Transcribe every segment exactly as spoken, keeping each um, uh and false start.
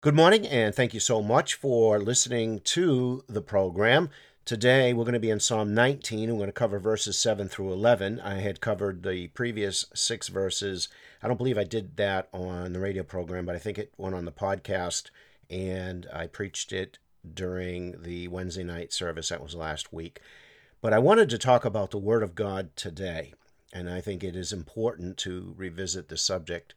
Good morning, and thank you so much for listening to the program. Today, we're going to be in Psalm nineteen. We're going to cover verses seven through eleven. I had covered the previous six verses. I don't believe I did that on the radio program, but I think it went on the podcast, and I preached it during the Wednesday night service. That was last week. But I wanted to talk about the Word of God today, and I think it is important to revisit the subject,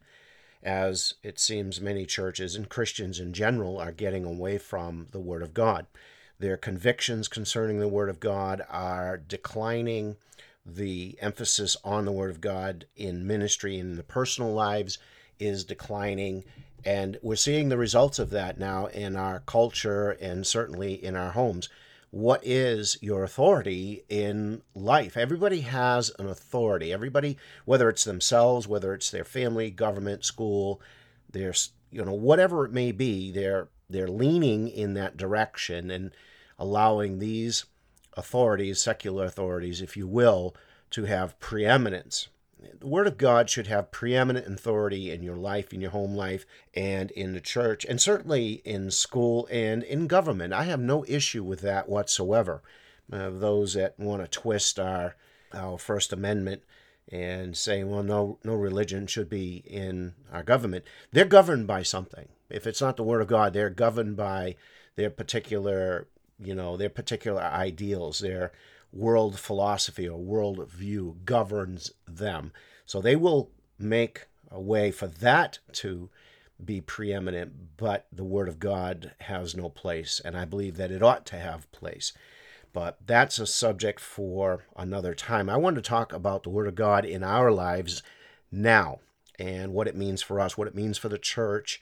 as it seems many churches and Christians in general are getting away from the Word of God. Their convictions concerning the Word of God are declining. The emphasis on the Word of God in ministry and in the personal lives is declining. And we're seeing the results of that now in our culture and certainly in our homes. What is your authority in life? Everybody has an authority. Everybody, whether it's themselves, whether it's their family, government, school, their, you know, whatever it may be, they're they're leaning in that direction and allowing these authorities, secular authorities, if you will, to have preeminence. The Word of God should have preeminent authority in your life, in your home life, and in the church, and certainly in school and in government. I have no issue with that whatsoever. Uh, those that want to twist our, our First Amendment and say, well, no, no religion should be in our government. They're governed by something. If it's not the Word of God, they're governed by their particular, you know, their particular ideals, their world philosophy or world view governs them. So they will make a way for that to be preeminent, but the Word of God has no place, and I believe that it ought to have place. But that's a subject for another time. I want to talk about the Word of God in our lives now and what it means for us, what it means for the church,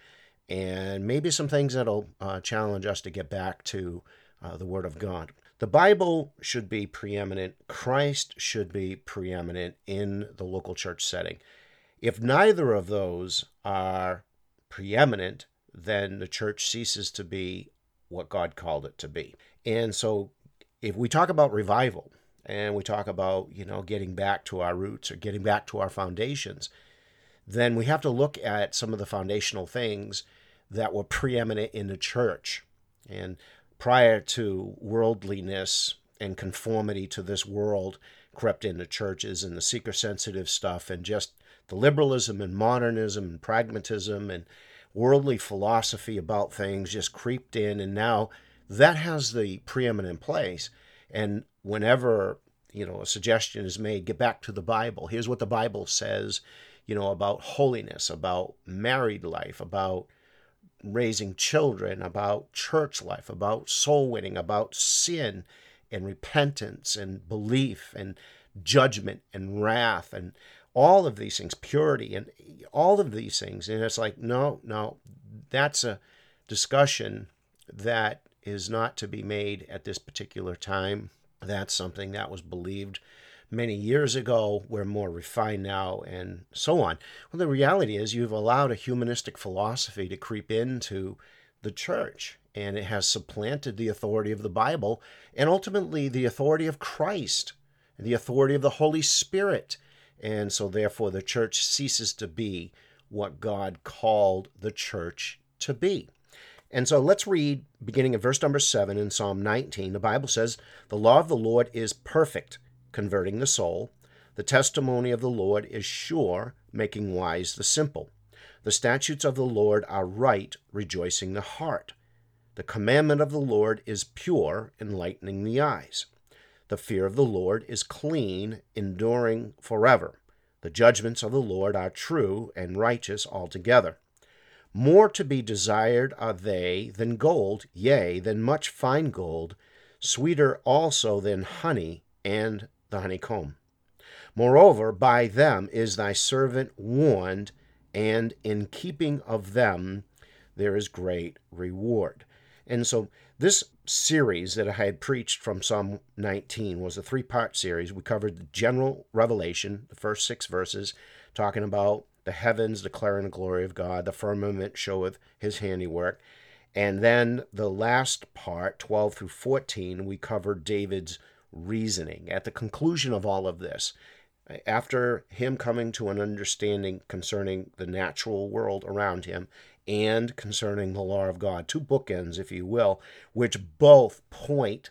and maybe some things that'll uh, challenge us to get back to uh, the Word of God. The Bible should be preeminent. Christ should be preeminent in the local church setting. If neither of those are preeminent, then the church ceases to be what God called it to be. And so if we talk about revival and we talk about, you know, getting back to our roots or getting back to our foundations, then we have to look at some of the foundational things that were preeminent in the church. And prior to worldliness and conformity to this world crept into churches, and the seeker-sensitive stuff and just the liberalism and modernism and pragmatism and worldly philosophy about things just creeped in, and now that has the preeminent place. And whenever, you know, a suggestion is made, get back to the Bible. Here's what the Bible says, you know, about holiness, about married life, about raising children, about church life, about soul winning, about sin and repentance and belief and judgment and wrath and all of these things, purity and all of these things. And it's like, no, no, that's a discussion that is not to be made at this particular time. That's something that was believed many years ago. We're more refined now, and so on. Well, the reality is you've allowed a humanistic philosophy to creep into the church, and it has supplanted the authority of the Bible and ultimately the authority of Christ, and the authority of the Holy Spirit. And so therefore the church ceases to be what God called the church to be. And so let's read beginning at verse number seven in Psalm nineteen. The Bible says, "The law of the Lord is perfect, converting the soul. The testimony of the Lord is sure, making wise the simple. The statutes of the Lord are right, rejoicing the heart. The commandment of the Lord is pure, enlightening the eyes. The fear of the Lord is clean, enduring forever. The judgments of the Lord are true and righteous altogether. More to be desired are they than gold, yea, than much fine gold, sweeter also than honey and the honeycomb. Moreover, by them is thy servant warned, and in keeping of them there is great reward." And so this series that I had preached from Psalm nineteen was a three-part series. We covered the general revelation, the first six verses, talking about the heavens declaring the glory of God, the firmament showeth his handiwork. And then the last part, twelve through fourteen, we covered David's reasoning. At the conclusion of all of this, after him coming to an understanding concerning the natural world around him and concerning the law of God. Two bookends, if you will, which both point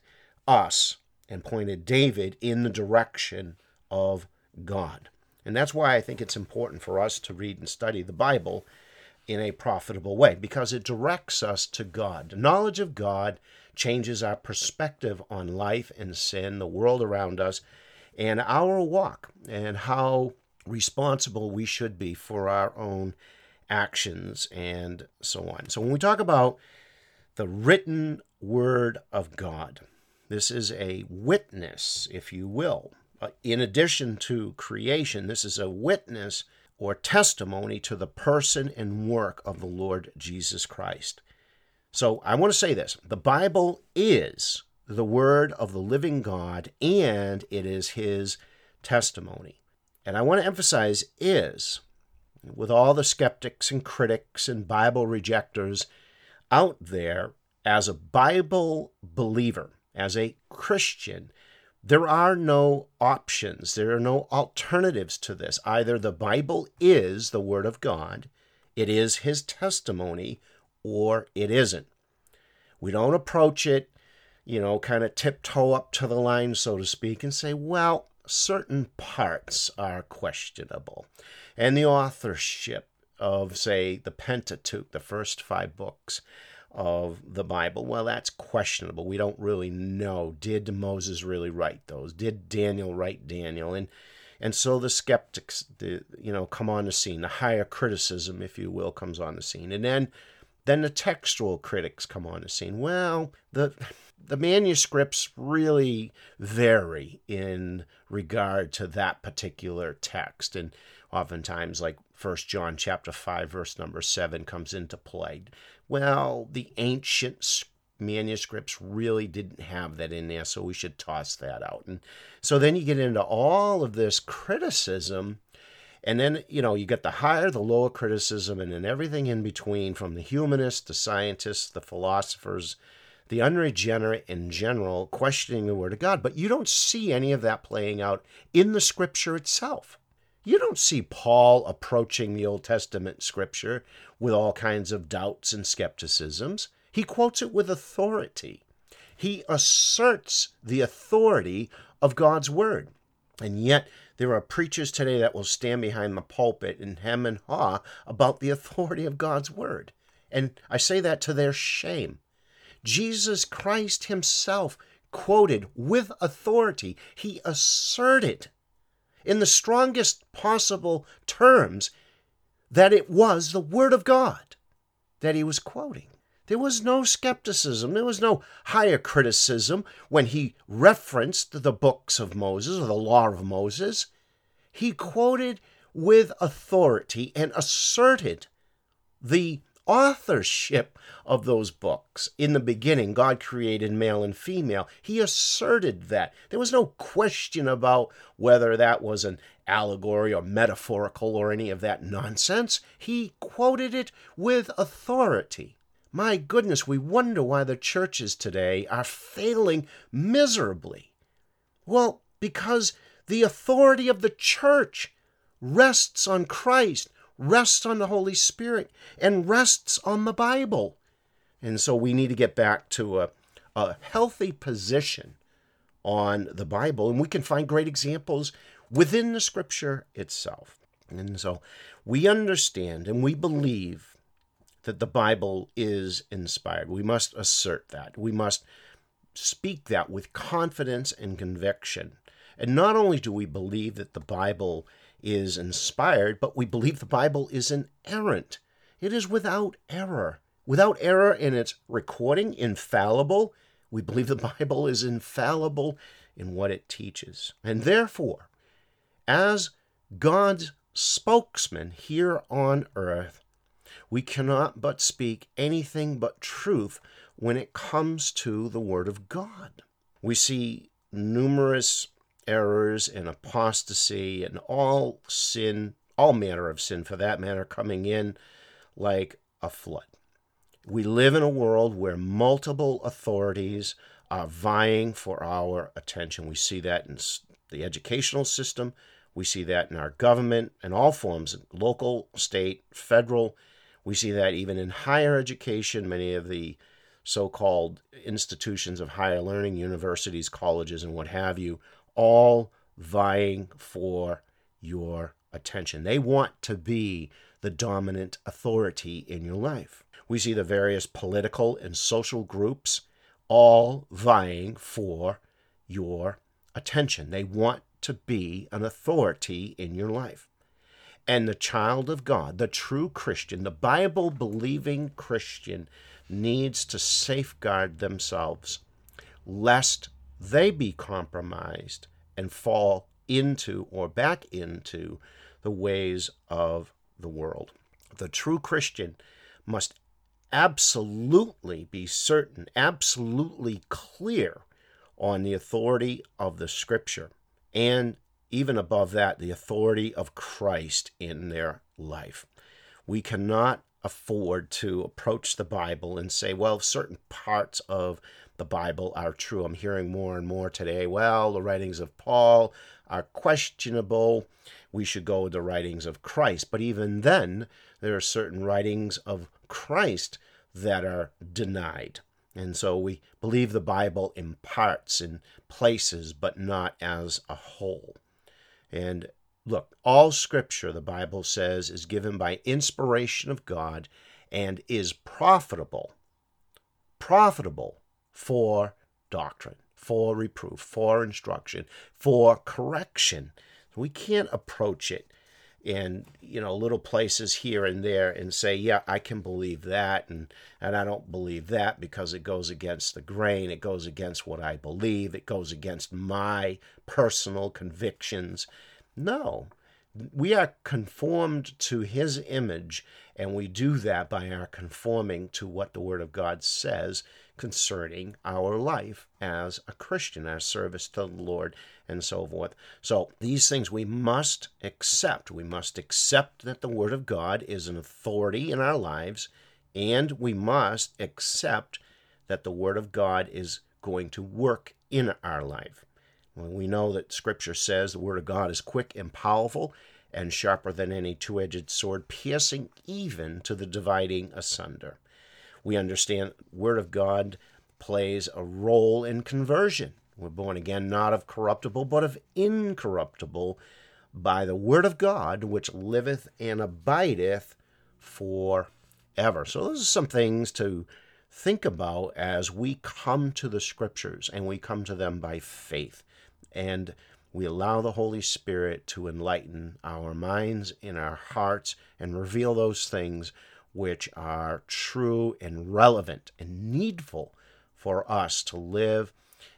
us and pointed David in the direction of God. And that's why I think it's important for us to read and study the Bible in a profitable way, because it directs us to God. The knowledge of God changes our perspective on life and sin, the world around us, and our walk, and how responsible we should be for our own actions and so on. So when we talk about the written word of God, this is a witness, if you will. In addition to creation, this is a witness or testimony to the person and work of the Lord Jesus Christ. So I want to say this. The Bible is the word of the living God, and it is his testimony. And I want to emphasize is, with all the skeptics and critics and Bible rejectors out there, as a Bible believer, as a Christian, there are no options. There are no alternatives to this. Either the Bible is the Word of God, it is his testimony, or it isn't. We don't approach it, you know, kind of tiptoe up to the line, so to speak, and say, well, certain parts are questionable. And the authorship of, say, the Pentateuch, the first five books of the Bible, well, that's questionable. We don't really know. Did Moses really write those? Did Daniel write Daniel? And and so the skeptics, the, you know, come on the scene. The higher criticism, if you will, comes on the scene. And then then the textual critics come on the scene. Well, the the manuscripts really vary in regard to that particular text. And oftentimes, like First John chapter five, verse number seven comes into play. Well, the ancient manuscripts really didn't have that in there, so we should toss that out. And so then you get into all of this criticism, and then, you know, you get the higher, the lower criticism, and then everything in between, from the humanists, the scientists, the philosophers, the unregenerate in general, questioning the Word of God. But you don't see any of that playing out in the Scripture itself. You don't see Paul approaching the Old Testament Scripture with all kinds of doubts and skepticisms. He quotes it with authority. He asserts the authority of God's Word. And yet, there are preachers today that will stand behind the pulpit and hem and haw about the authority of God's Word. And I say that to their shame. Jesus Christ himself quoted with authority. He asserted in the strongest possible terms that it was the Word of God that he was quoting. There was no skepticism. There was no higher criticism when he referenced the books of Moses or the law of Moses. He quoted with authority and asserted the authorship of those books. In the beginning, God created male and female. He asserted that. There was no question about whether that was an allegory or metaphorical or any of that nonsense. He quoted it with authority. My goodness, we wonder why the churches today are failing miserably. Well, because the authority of the church rests on Christ, rests on the Holy Spirit, and rests on the Bible. And so we need to get back to a, a healthy position on the Bible, and we can find great examples within the Scripture itself. And so we understand and we believe that the Bible is inspired. We must assert that. We must speak that with confidence and conviction. And not only do we believe that the Bible is inspired, but we believe the Bible is inerrant. It is without error. Without error in its recording, infallible. We believe the Bible is infallible in what it teaches. And therefore, as God's spokesman here on earth, we cannot but speak anything but truth when it comes to the Word of God. We see numerous errors and apostasy and all sin, all manner of sin for that matter, coming in like a flood. We live in a world where multiple authorities are vying for our attention. We see that in the educational system. We see that in our government and all forms, local, state, federal. We see that even in higher education, many of the so-called institutions of higher learning, universities, colleges, and what have you, all vying for your attention. They want to be the dominant authority in your life. We see the various political and social groups all vying for your attention. They want to be an authority in your life. And the child of God, the true Christian, the Bible-believing Christian, needs to safeguard themselves lest they be compromised and fall into or back into the ways of the world. The true Christian must absolutely be certain, absolutely clear on the authority of the Scripture, and even above that, the authority of Christ in their life. We cannot afford to approach the Bible and say, well, certain parts of the Bible are true. I'm hearing more and more today, well, the writings of Paul are questionable. We should go with the writings of Christ. But even then, there are certain writings of Christ that are denied. And so we believe the Bible in parts, in places, but not as a whole. And look, all Scripture, the Bible says, is given by inspiration of God and is profitable, profitable for doctrine, for reproof, for instruction, for correction. We can't approach it in, you know, little places here and there and say, yeah, I can believe that, and, and I don't believe that because it goes against the grain, it goes against what I believe, it goes against my personal convictions. No, we are conformed to His image, and we do that by our conforming to what the Word of God says concerning our life as a Christian, our service to the Lord, and so forth. So these things we must accept. We must accept that the Word of God is an authority in our lives, and we must accept that the Word of God is going to work in our life. We know that Scripture says the Word of God is quick and powerful and sharper than any two-edged sword, piercing even to the dividing asunder. We understand the Word of God plays a role in conversion. We're born again not of corruptible, but of incorruptible, by the Word of God, which liveth and abideth forever. So those are some things to think about as we come to the Scriptures, and we come to them by faith. And we allow the Holy Spirit to enlighten our minds and our hearts and reveal those things which are true and relevant and needful for us to live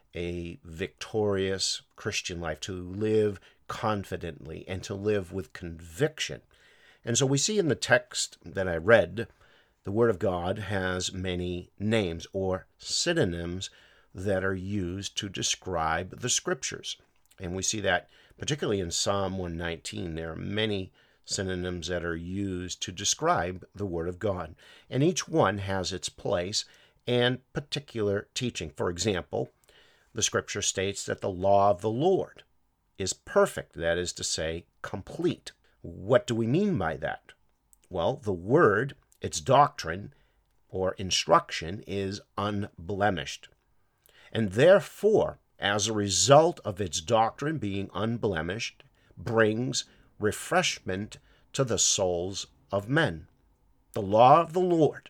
a victorious Christian life, to live confidently, and to live with conviction. And so we see in the text that I read, the Word of God has many names or synonyms that are used to describe the Scriptures. And we see that particularly in Psalm one nineteen, there are many synonyms that are used to describe the Word of God. And each one has its place and particular teaching. For example, the Scripture states that the law of the Lord is perfect, that is to say, complete. What do we mean by that? Well, the Word, its doctrine or instruction, is unblemished. And therefore, as a result of its doctrine being unblemished, brings refreshment to the souls of men. The law of the Lord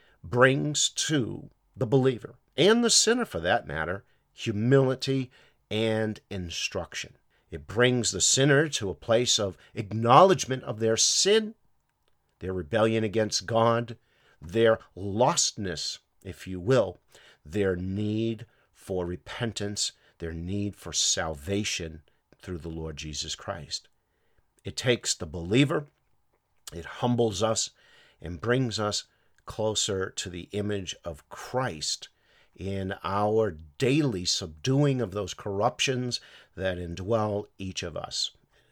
brings to the believer, and the sinner for that matter, humility and instruction. It brings the sinner to a place of acknowledgement of their sin, their rebellion against God, their lostness, if you will, their need for repentance, their need for salvation through the Lord Jesus Christ. It takes the believer, it humbles us, and brings us closer to the image of Christ in our daily subduing of those corruptions that indwell each of us.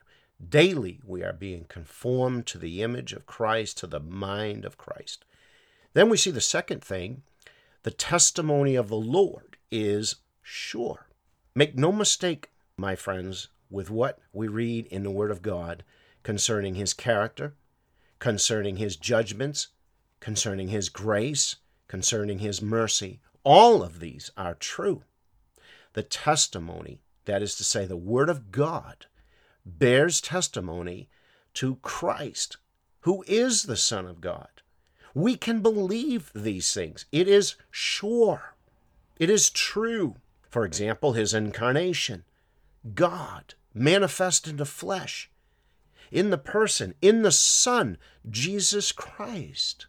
Daily we are being conformed to the image of Christ, to the mind of Christ. Then we see the second thing, the testimony of the Lord is sure. Make no mistake, my friends, with what we read in the Word of God concerning His character, concerning His judgments, concerning his grace, concerning his mercy. All of these are true. The testimony, that is to say, the Word of God, bears testimony to Christ, who is the Son of God. We can believe these things. It is sure. It is true. For example, his incarnation, God manifest into flesh, in the person, in the Son, Jesus Christ.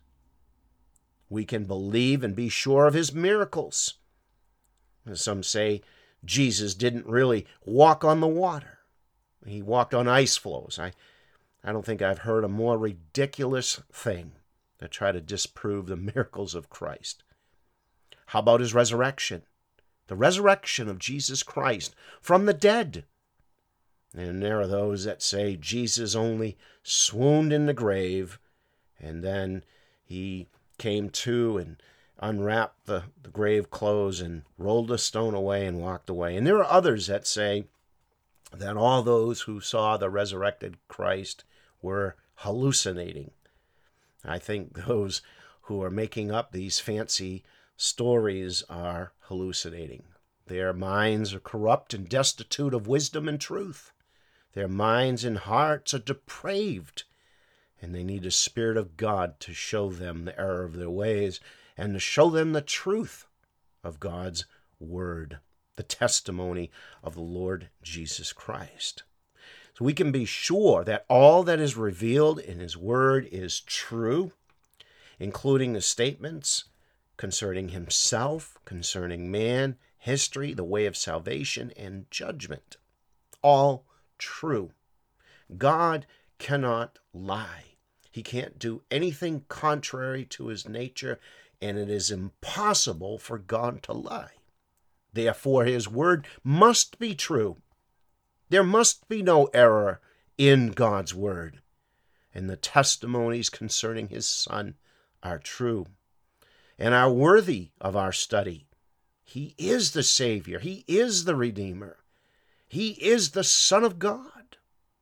We can believe and be sure of his miracles. Some say Jesus didn't really walk on the water. He walked on ice floes. I, I don't think I've heard a more ridiculous thing to try to disprove the miracles of Christ. How about his resurrection? The resurrection of Jesus Christ from the dead. And there are those that say Jesus only swooned in the grave, and then he came to and unwrapped the, the grave clothes and rolled the stone away and walked away. And there are others that say that all those who saw the resurrected Christ were hallucinating. I think those who are making up these fancy stories are hallucinating. Their minds are corrupt and destitute of wisdom and truth. Their minds and hearts are depraved, and they need the Spirit of God to show them the error of their ways and to show them the truth of God's Word, the testimony of the Lord Jesus Christ. So we can be sure that all that is revealed in his Word is true, including the statements concerning himself, concerning man, history, the way of salvation, and judgment. All true. God cannot lie. He can't do anything contrary to his nature, and it is impossible for God to lie. Therefore, his word must be true. There must be no error in God's word, and the testimonies concerning his Son are true and are worthy of our study. He is the Savior. He is the Redeemer. He is the Son of God.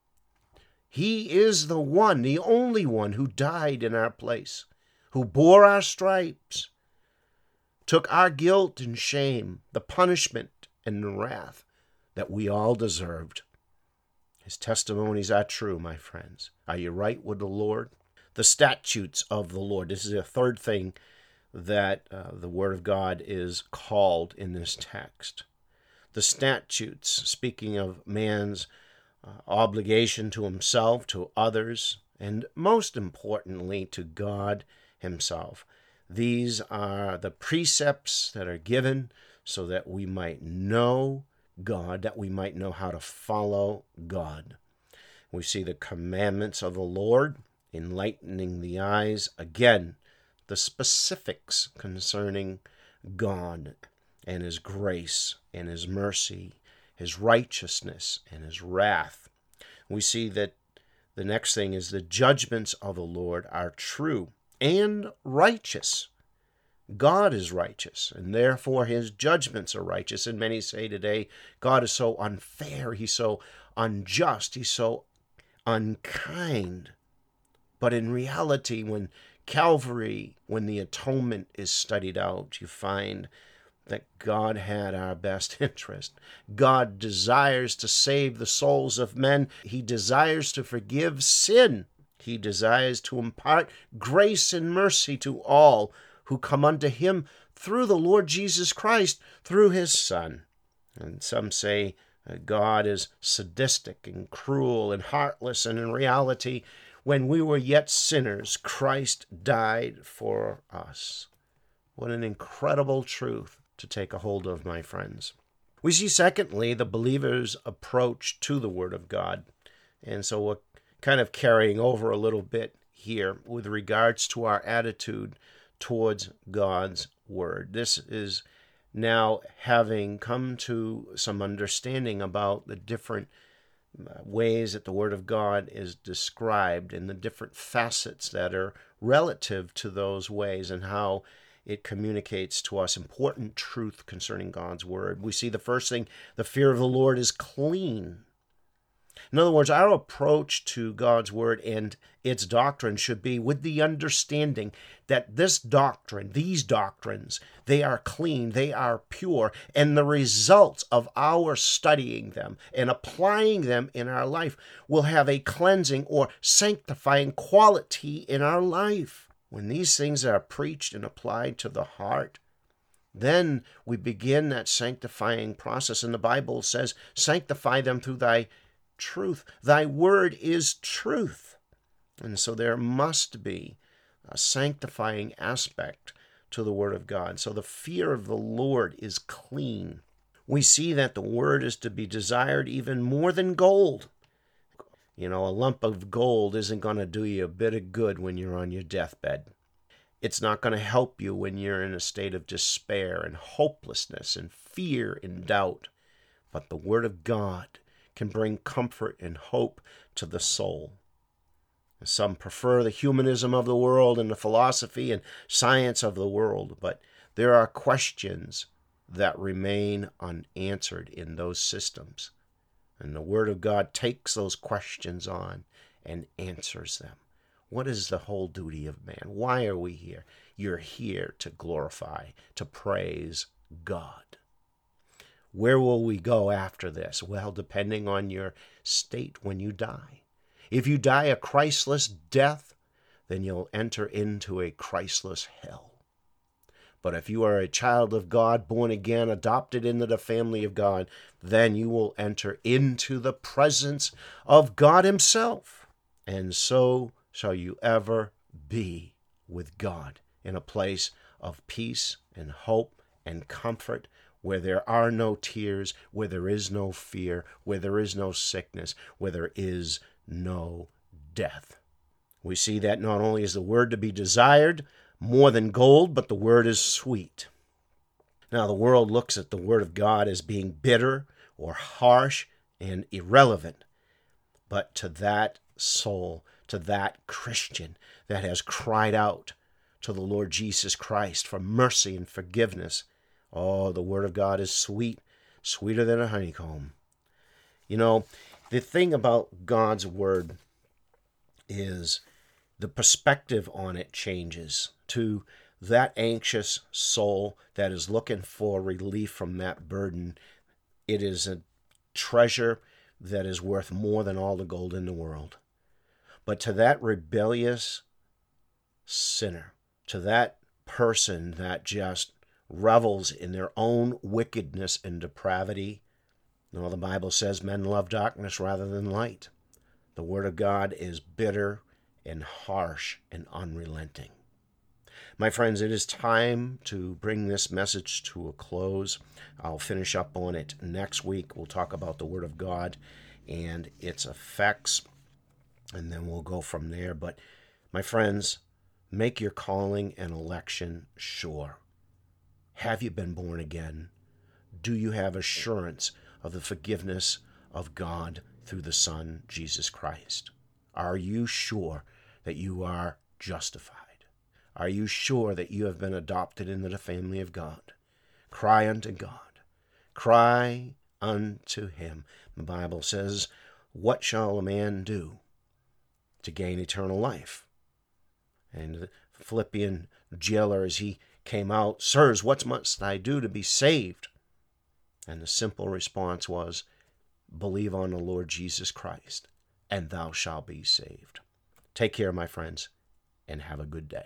He is the one, the only one who died in our place, who bore our stripes, took our guilt and shame, the punishment and the wrath that we all deserved. His testimonies are true, my friends. Are you right with the Lord? The statutes of the Lord. This is the third thing that uh, the Word of God is called in this text. The statutes, speaking of man's uh, obligation to himself, to others, and most importantly to God himself. These are the precepts that are given so that we might know God, that we might know how to follow God. We see the commandments of the Lord enlightening the eyes. Again, the specifics concerning God and his grace and his mercy, his righteousness and his wrath. We see that the next thing is the judgments of the Lord are true and righteous. God is righteous, and therefore his judgments are righteous. And many say today, God is so unfair, he's so unjust, he's so unkind. But in reality, when Calvary, when the atonement is studied out, you find that God had our best interest. God desires to save the souls of men. He desires to forgive sin. He desires to impart grace and mercy to all who come unto him through the Lord Jesus Christ, through his Son. And some say that God is sadistic and cruel and heartless, and in reality, when we were yet sinners, Christ died for us. What an incredible truth to take a hold of, my friends. We see, secondly, the believer's approach to the Word of God. And so we're kind of carrying over a little bit here with regards to our attitude towards God's Word. This is now having come to some understanding about the different ways that the Word of God is described and the different facets that are relative to those ways and how it communicates to us important truth concerning God's Word. We see the first thing, the fear of the Lord is clean. In other words, our approach to God's Word and its doctrine should be with the understanding that this doctrine, these doctrines, they are clean, they are pure, and the results of our studying them and applying them in our life will have a cleansing or sanctifying quality in our life. When these things are preached and applied to the heart, then we begin that sanctifying process. And the Bible says, sanctify them through thy truth. Thy word is truth. And so there must be a sanctifying aspect to the Word of God. So the fear of the Lord is clean. We see that the Word is to be desired even more than gold. You know, a lump of gold isn't going to do you a bit of good when you're on your deathbed. It's not going to help you when you're in a state of despair and hopelessness and fear and doubt. But the Word of God can bring comfort and hope to the soul. Some prefer the humanism of the world and the philosophy and science of the world, but there are questions that remain unanswered in those systems. And the Word of God takes those questions on and answers them. What is the whole duty of man? Why are we here? You're here to glorify, to praise God. Where will we go after this? Well, depending on your state when you die. If you die a Christless death, then you'll enter into a Christless hell. But if you are a child of God, born again, adopted into the family of God, then you will enter into the presence of God Himself. And so shall you ever be with God in a place of peace and hope and comfort, where there are no tears, where there is no fear, where there is no sickness, where there is no death. We see that not only is the Word to be desired more than gold, but the Word is sweet. Now, the world looks at the Word of God as being bitter or harsh and irrelevant. But to that soul, to that Christian that has cried out to the Lord Jesus Christ for mercy and forgiveness, oh, the Word of God is sweet, sweeter than a honeycomb. You know, the thing about God's Word is the perspective on it changes to that anxious soul that is looking for relief from that burden. It is a treasure that is worth more than all the gold in the world. But to that rebellious sinner, to that person that just revels in their own wickedness and depravity, no, the Bible says men love darkness rather than light. The Word of God is bitter and harsh and unrelenting. My friends, it is time to bring this message to a close. I'll finish up on it next week. We'll talk about the Word of God and its effects, and then we'll go from there. But, my friends, make your calling and election sure. Have you been born again? Do you have assurance of the forgiveness of God through the Son, Jesus Christ? Are you sure that you are justified? Are you sure that you have been adopted into the family of God? Cry unto God. Cry unto Him. The Bible says, what shall a man do to gain eternal life? And the Philippian jailer, as he came out, sirs, what must I do to be saved? And the simple response was, believe on the Lord Jesus Christ, and thou shalt be saved. Take care, my friends, and have a good day.